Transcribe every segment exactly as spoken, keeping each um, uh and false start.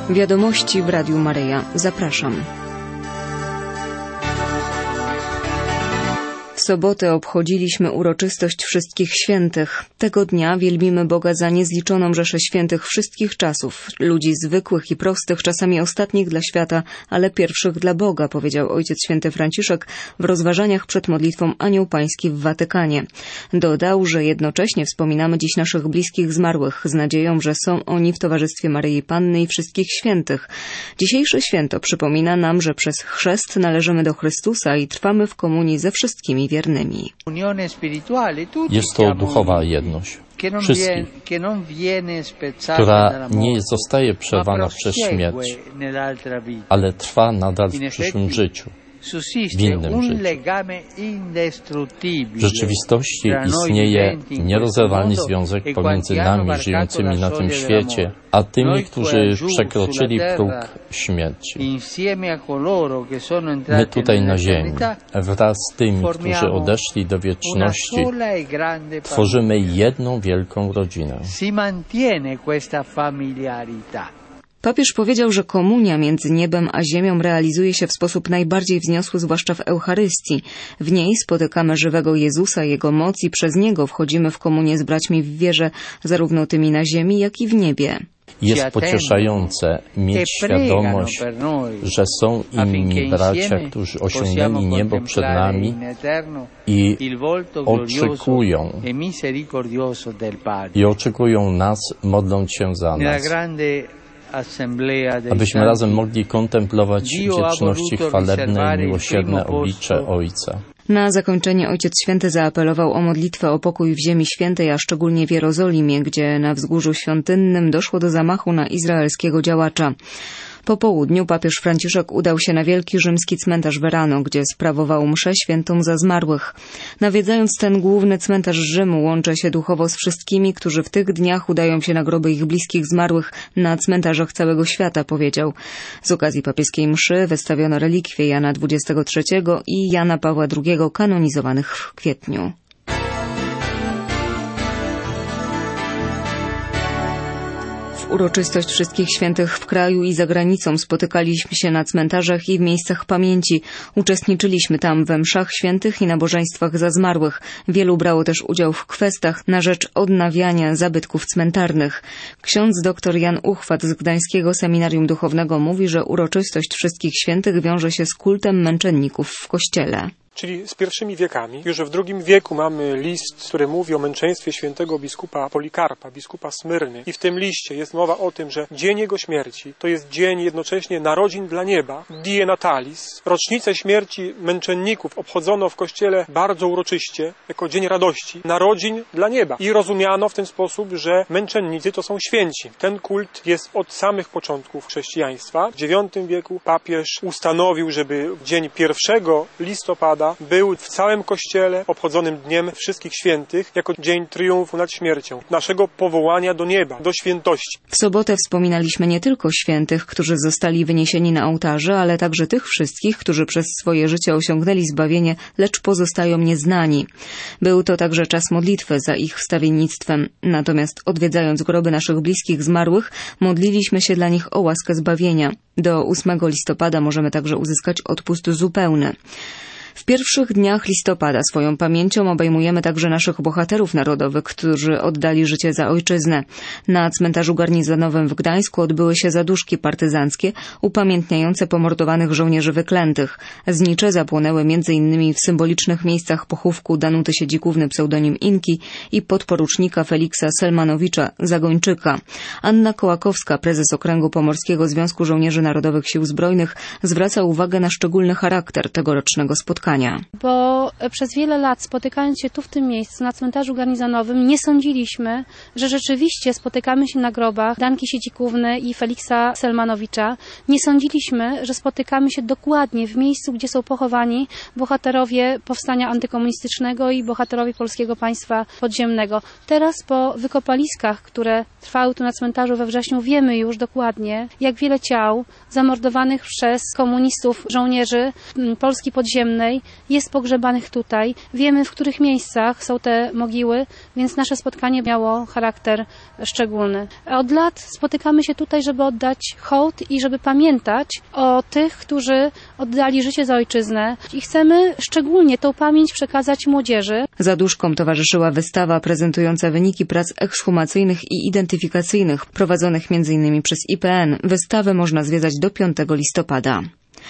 Wiadomości w Radiu Maryja. Zapraszam. W sobotę obchodziliśmy uroczystość Wszystkich Świętych. Tego dnia wielbimy Boga za niezliczoną rzeszę świętych wszystkich czasów, ludzi zwykłych i prostych, czasami ostatnich dla świata, ale pierwszych dla Boga, powiedział Ojciec Święty Franciszek w rozważaniach przed modlitwą Anioł Pański w Watykanie. Dodał, że jednocześnie wspominamy dziś naszych bliskich zmarłych z nadzieją, że są oni w towarzystwie Maryi Panny i wszystkich świętych. Dzisiejsze święto przypomina nam, że przez chrzest należymy do Chrystusa i trwamy w komunii ze wszystkimi wiernymi. Jest to duchowa jedność wszystkich, która nie zostaje przerwana przez śmierć, ale trwa nadal w przyszłym życiu, w innym życiu. W rzeczywistości istnieje nierozerwalny związek pomiędzy nami żyjącymi na tym świecie, a tymi, którzy przekroczyli próg śmierci. My tutaj na ziemi, wraz z tymi, którzy odeszli do wieczności, tworzymy jedną wielką rodzinę. Papież powiedział, że komunia między niebem a ziemią realizuje się w sposób najbardziej wzniosły, zwłaszcza w Eucharystii. W niej spotykamy żywego Jezusa, Jego moc i przez Niego wchodzimy w komunię z braćmi w wierze, zarówno tymi na ziemi, jak i w niebie. Jest pocieszające mieć świadomość, że są inni bracia, którzy osiągnęli niebo przed nami i oczekują, i oczekują nas, modląc się za nas, abyśmy razem mogli kontemplować wieczności chwalebne i miłosierne oblicze Ojca. Na zakończenie Ojciec Święty zaapelował o modlitwę o pokój w Ziemi Świętej, a szczególnie w Jerozolimie, gdzie na wzgórzu świątynnym doszło do zamachu na izraelskiego działacza. Po południu papież Franciszek udał się na wielki rzymski cmentarz Verano, gdzie sprawował mszę świętą za zmarłych. Nawiedzając ten główny cmentarz Rzymu, łączę się duchowo z wszystkimi, którzy w tych dniach udają się na groby ich bliskich zmarłych na cmentarzach całego świata, powiedział. Z okazji papieskiej mszy wystawiono relikwie Jana dwudziestego trzeciego i Jana Pawła drugiego, kanonizowanych w kwietniu. Uroczystość Wszystkich Świętych w kraju i za granicą spotykaliśmy się na cmentarzach i w miejscach pamięci. Uczestniczyliśmy tam we mszach świętych i nabożeństwach za zmarłych. Wielu brało też udział w kwestach na rzecz odnawiania zabytków cmentarnych. Ksiądz dr Jan Uchwat z Gdańskiego Seminarium Duchownego mówi, że uroczystość Wszystkich Świętych wiąże się z kultem męczenników w Kościele. Czyli z pierwszymi wiekami. Już w drugim wieku mamy list, który mówi o męczeństwie świętego biskupa Polikarpa, biskupa Smyrny. I w tym liście jest mowa o tym, że dzień jego śmierci to jest dzień jednocześnie narodzin dla nieba, Die Natalis. Rocznicę śmierci męczenników obchodzono w kościele bardzo uroczyście, jako dzień radości, narodzin dla nieba. I rozumiano w ten sposób, że męczennicy to są święci. Ten kult jest od samych początków chrześcijaństwa. W dziewiątym wieku papież ustanowił, żeby dzień pierwszego listopada był w całym Kościele obchodzonym Dniem Wszystkich Świętych jako dzień triumfu nad śmiercią, naszego powołania do nieba, do świętości. W sobotę wspominaliśmy nie tylko świętych, którzy zostali wyniesieni na ołtarze, ale także tych wszystkich, którzy przez swoje życie osiągnęli zbawienie, lecz pozostają nieznani. Był to także czas modlitwy za ich wstawiennictwem. Natomiast odwiedzając groby naszych bliskich zmarłych, modliliśmy się dla nich o łaskę zbawienia. Do ósmego listopada możemy także uzyskać odpust zupełny. W pierwszych dniach listopada swoją pamięcią obejmujemy także naszych bohaterów narodowych, którzy oddali życie za ojczyznę. Na cmentarzu garnizonowym w Gdańsku odbyły się zaduszki partyzanckie upamiętniające pomordowanych żołnierzy wyklętych. Znicze zapłonęły między innymi w symbolicznych miejscach pochówku Danuty Siedzikówny pseudonim Inki i podporucznika Feliksa Selmanowicza Zagończyka. Anna Kołakowska, prezes Okręgu Pomorskiego Związku Żołnierzy Narodowych Sił Zbrojnych, zwraca uwagę na szczególny charakter tegorocznego spotkania. Bo przez wiele lat, spotykając się tu w tym miejscu, na cmentarzu garnizonowym, nie sądziliśmy, że rzeczywiście spotykamy się na grobach Danki Siedzikówny i Feliksa Selmanowicza. Nie sądziliśmy, że spotykamy się dokładnie w miejscu, gdzie są pochowani bohaterowie powstania antykomunistycznego i bohaterowie Polskiego Państwa Podziemnego. Teraz po wykopaliskach, które trwały tu na cmentarzu we wrześniu, wiemy już dokładnie, jak wiele ciał zamordowanych przez komunistów żołnierzy Polski Podziemnej tutaj, jest pogrzebanych tutaj. Wiemy, w których miejscach są te mogiły, więc nasze spotkanie miało charakter szczególny. Od lat spotykamy się tutaj, żeby oddać hołd i żeby pamiętać o tych, którzy oddali życie za ojczyznę i chcemy szczególnie tą pamięć przekazać młodzieży. Zaduszkom towarzyszyła wystawa prezentująca wyniki prac ekshumacyjnych i identyfikacyjnych prowadzonych między innymi przez I P N. Wystawę można zwiedzać do piątego listopada.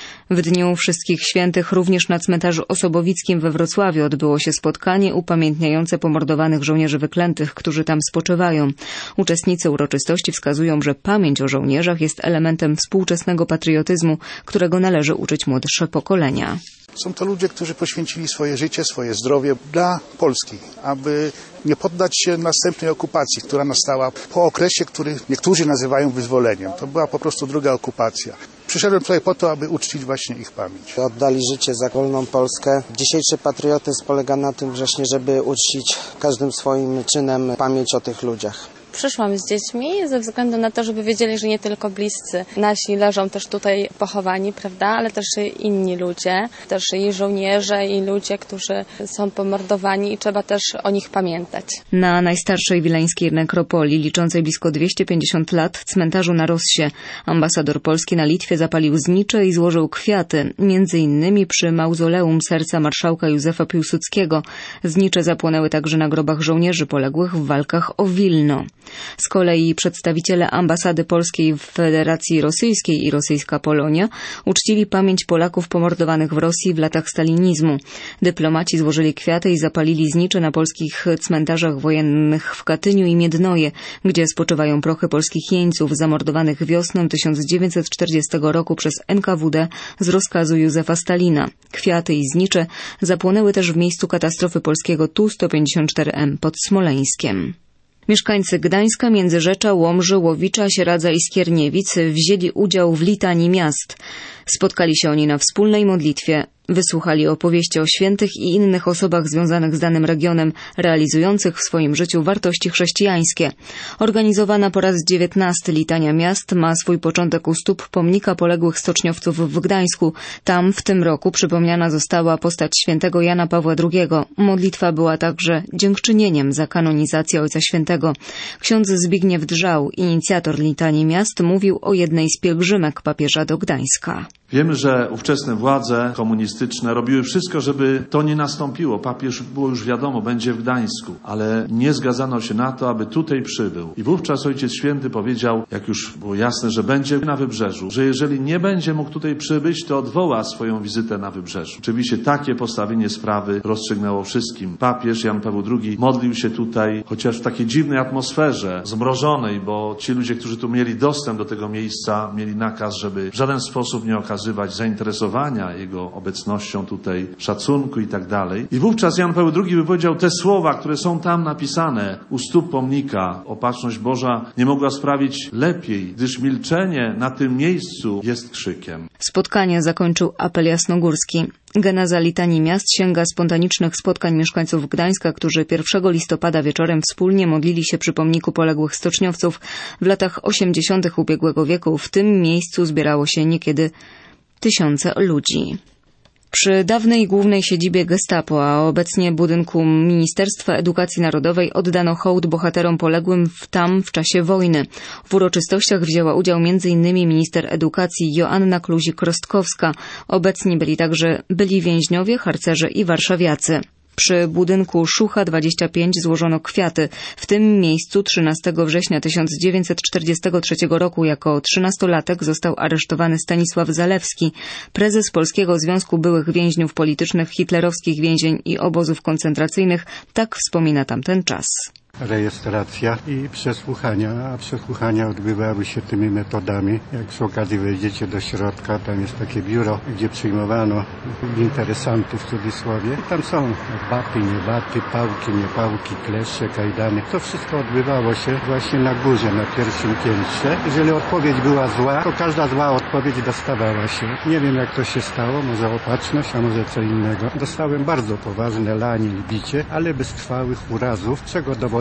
W Dniu Wszystkich Świętych również na cmentarzu Osobowickim we Wrocławiu odbyło się spotkanie upamiętniające pomordowanych żołnierzy wyklętych, którzy tam spoczywają. Uczestnicy uroczystości wskazują, że pamięć o żołnierzach jest elementem współczesnego patriotyzmu, którego należy uczyć młodsze pokolenia. Są to ludzie, którzy poświęcili swoje życie, swoje zdrowie dla Polski, aby nie poddać się następnej okupacji, która nastała po okresie, który niektórzy nazywają wyzwoleniem. To była po prostu druga okupacja. Przyszedłem tutaj po to, aby uczcić właśnie ich pamięć. Oddali życie za wolną Polskę. Dzisiejszy patriotyzm polega na tym właśnie, żeby uczcić każdym swoim czynem pamięć o tych ludziach. Przyszłam z dziećmi ze względu na to, żeby wiedzieli, że nie tylko bliscy nasi leżą też tutaj pochowani, prawda, ale też inni ludzie, też i żołnierze, i ludzie, którzy są pomordowani i trzeba też o nich pamiętać. Na najstarszej wileńskiej nekropolii, liczącej blisko dwieście pięćdziesiąt lat, cmentarzu na Rossie, ambasador Polski na Litwie zapalił znicze i złożył kwiaty, między innymi przy mauzoleum serca marszałka Józefa Piłsudskiego. Znicze zapłonęły także na grobach żołnierzy poległych w walkach o Wilno. Z kolei przedstawiciele ambasady polskiej w Federacji Rosyjskiej i Rosyjska Polonia uczcili pamięć Polaków pomordowanych w Rosji w latach stalinizmu. Dyplomaci złożyli kwiaty i zapalili znicze na polskich cmentarzach wojennych w Katyniu i Miednoje, gdzie spoczywają prochy polskich jeńców zamordowanych wiosną tysiąc dziewięćset czterdziestego roku przez N K W D z rozkazu Józefa Stalina. Kwiaty i znicze zapłonęły też w miejscu katastrofy polskiego T U sto pięćdziesiąt cztery M pod Smoleńskiem. Mieszkańcy Gdańska, Międzyrzecza, Łomży, Łowicza, Sieradza i Skierniewic wzięli udział w litanii miast. Spotkali się oni na wspólnej modlitwie. Wysłuchali opowieści o świętych i innych osobach związanych z danym regionem, realizujących w swoim życiu wartości chrześcijańskie. Organizowana po raz dziewiętnasty litania miast ma swój początek u stóp pomnika poległych stoczniowców w Gdańsku. Tam w tym roku przypomniana została postać świętego Jana Pawła drugiego. Modlitwa była także dziękczynieniem za kanonizację Ojca Świętego. Ksiądz Zbigniew Drzał, inicjator litanii miast, mówił o jednej z pielgrzymek papieża do Gdańska. Wiemy, że ówczesne władze komunistyczne robiły wszystko, żeby to nie nastąpiło. Papież, było już wiadomo, będzie w Gdańsku, ale nie zgadzano się na to, aby tutaj przybył. I wówczas Ojciec Święty powiedział, jak już było jasne, że będzie na Wybrzeżu, że jeżeli nie będzie mógł tutaj przybyć, to odwoła swoją wizytę na Wybrzeżu. Oczywiście takie postawienie sprawy rozstrzygnęło wszystkim. Papież Jan Paweł drugi modlił się tutaj, chociaż w takiej dziwnej atmosferze, zmrożonej, bo ci ludzie, którzy tu mieli dostęp do tego miejsca, mieli nakaz, żeby w żaden sposób nie okazywać zainteresowania jego obecnością tutaj, szacunku i tak dalej. I wówczas Jan Paweł drugi wypowiedział te słowa, które są tam napisane u stóp pomnika. Opatrzność Boża nie mogła sprawić lepiej, gdyż milczenie na tym miejscu jest krzykiem. Spotkanie zakończył apel jasnogórski. Geneza litanii miast sięga spontanicznych spotkań mieszkańców Gdańska, którzy pierwszego listopada wieczorem wspólnie modlili się przy pomniku poległych stoczniowców. W latach osiemdziesiątych ubiegłego wieku w tym miejscu zbierało się niekiedy tysiące ludzi. Przy dawnej głównej siedzibie Gestapo, a obecnie budynku Ministerstwa Edukacji Narodowej, oddano hołd bohaterom poległym w tam w czasie wojny. W uroczystościach wzięła udział między innymi minister edukacji Joanna Kluzik-Rostkowska. Obecni byli także byli więźniowie, harcerze i warszawiacy. Przy budynku Szucha dwadzieścia pięć złożono kwiaty. W tym miejscu trzynastego września tysiąc dziewięćset czterdziestego trzeciego roku jako trzynastolatek został aresztowany Stanisław Zalewski, prezes Polskiego Związku Byłych Więźniów Politycznych, hitlerowskich więzień i obozów koncentracyjnych. Tak wspomina tamten czas. Rejestracja i przesłuchania, a przesłuchania odbywały się tymi metodami. Jak przy okazji wejdziecie do środka, tam jest takie biuro, gdzie przyjmowano interesantów w cudzysłowie. Tam są baty, nie baty, pałki, nie pałki, kleszcze, kajdany. To wszystko odbywało się właśnie na górze, na pierwszym piętrze. Jeżeli odpowiedź była zła, to każda zła odpowiedź dostawała się. Nie wiem, jak to się stało, może opatrzność, a może co innego. Dostałem bardzo poważne lanie i bicie, ale bez trwałych urazów, czego dowodem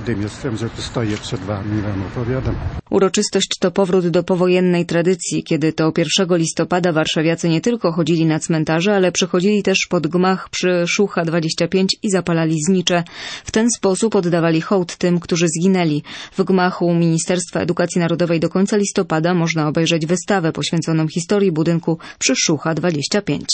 Radym jestem, że tu stoję przed wami i wam opowiadam. Uroczystość to powrót do powojennej tradycji, kiedy to pierwszego listopada warszawiacy nie tylko chodzili na cmentarze, ale przychodzili też pod gmach przy Szucha dwadzieścia pięć i zapalali znicze. W ten sposób oddawali hołd tym, którzy zginęli. W gmachu Ministerstwa Edukacji Narodowej do końca listopada można obejrzeć wystawę poświęconą historii budynku przy Szucha dwadzieścia pięć.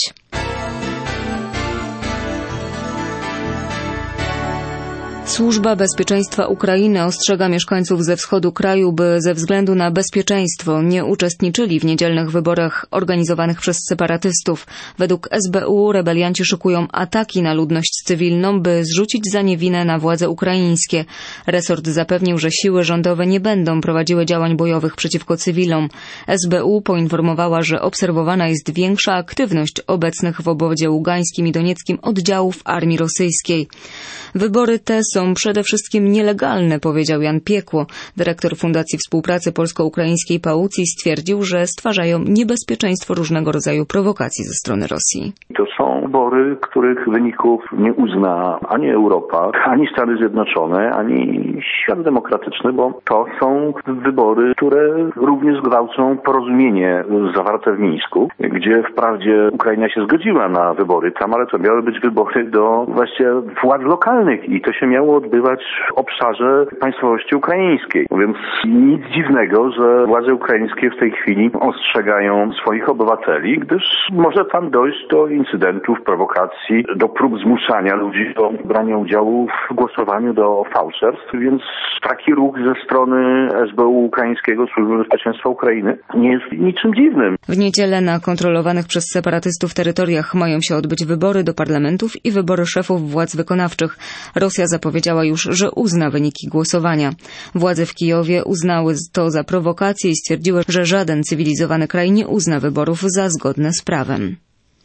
Służba Bezpieczeństwa Ukrainy ostrzega mieszkańców ze wschodu kraju, by ze względu na bezpieczeństwo nie uczestniczyli w niedzielnych wyborach organizowanych przez separatystów. Według S B U rebelianci szykują ataki na ludność cywilną, by zrzucić za nie winę na władze ukraińskie. Resort zapewnił, że siły rządowe nie będą prowadziły działań bojowych przeciwko cywilom. S B U poinformowała, że obserwowana jest większa aktywność obecnych w obwodzie ługańskim i donieckim oddziałów armii rosyjskiej. Wybory te są przede wszystkim nielegalne, powiedział Jan Piekło. Dyrektor Fundacji Współpracy Polsko-Ukraińskiej Paucji stwierdził, że stwarzają niebezpieczeństwo różnego rodzaju prowokacji ze strony Rosji. To są wybory, których wyników nie uzna ani Europa, ani Stany Zjednoczone, ani świat demokratyczny, bo to są wybory, które również gwałcą porozumienie zawarte w Mińsku, gdzie wprawdzie Ukraina się zgodziła na wybory tam, ale to miały być wybory do właściwie władz lokalnych i to się miało odbywać w obszarze państwowości ukraińskiej. Więc nic dziwnego, że władze ukraińskie w tej chwili ostrzegają swoich obywateli, gdyż może tam dojść do incydentów, prowokacji, do prób zmuszania ludzi do brania udziału w głosowaniu, do fałszerstw, więc taki ruch ze strony S B U ukraińskiego, Służby Bezpieczeństwa Ukrainy, nie jest niczym dziwnym. W niedzielę na kontrolowanych przez separatystów terytoriach mają się odbyć wybory do parlamentów i wybory szefów władz wykonawczych. Rosja zapowiedziała już, że uzna wyniki głosowania. Władze w Kijowie uznały to za prowokację i stwierdziły, że żaden cywilizowany kraj nie uzna wyborów za zgodne z prawem.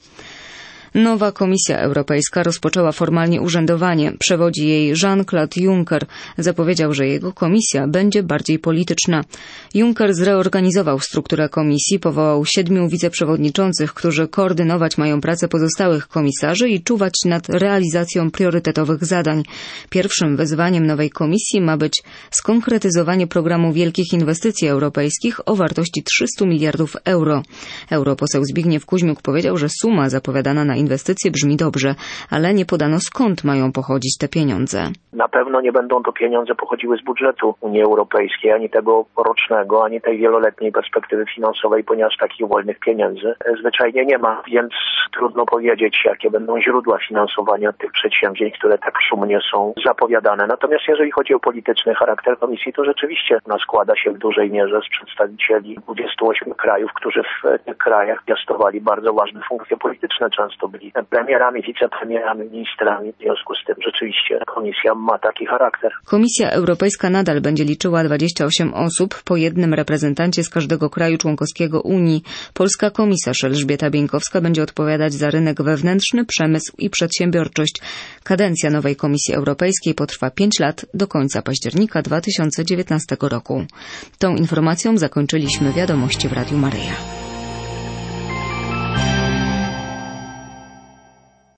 Nowa Komisja Europejska rozpoczęła formalnie urzędowanie. Przewodzi jej Jean-Claude Juncker. Zapowiedział, że jego komisja będzie bardziej polityczna. Juncker zreorganizował strukturę komisji, powołał siedmiu wiceprzewodniczących, którzy koordynować mają pracę pozostałych komisarzy i czuwać nad realizacją priorytetowych zadań. Pierwszym wyzwaniem nowej komisji ma być skonkretyzowanie programu wielkich inwestycji europejskich o wartości trzysta miliardów euro. Europoseł Zbigniew Kuźmiuk powiedział, że suma zapowiadana na inwestycje brzmi dobrze, ale nie podano, skąd mają pochodzić te pieniądze. Na pewno nie będą to pieniądze pochodziły z budżetu Unii Europejskiej, ani tego rocznego, ani tej wieloletniej perspektywy finansowej, ponieważ takich wolnych pieniędzy zwyczajnie nie ma, więc trudno powiedzieć, jakie będą źródła finansowania tych przedsięwzięć, które tak szumnie są zapowiadane. Natomiast jeżeli chodzi o polityczny charakter komisji, to rzeczywiście ona składa się w dużej mierze z przedstawicieli dwudziestu ośmiu krajów, którzy w tych krajach piastowali bardzo ważne funkcje polityczne, często byli premierami, wicepremierami, ministrami. W związku z tym rzeczywiście komisja ma taki charakter. Komisja Europejska nadal będzie liczyła dwadzieścia osiem osób, po jednym reprezentancie z każdego kraju członkowskiego Unii. Polska komisarz Elżbieta Bieńkowska będzie odpowiadać za rynek wewnętrzny, przemysł i przedsiębiorczość. Kadencja nowej Komisji Europejskiej potrwa pięć lat do końca października dwa tysiące dziewiętnastego roku. Tą informacją zakończyliśmy Wiadomości w Radiu Maryja.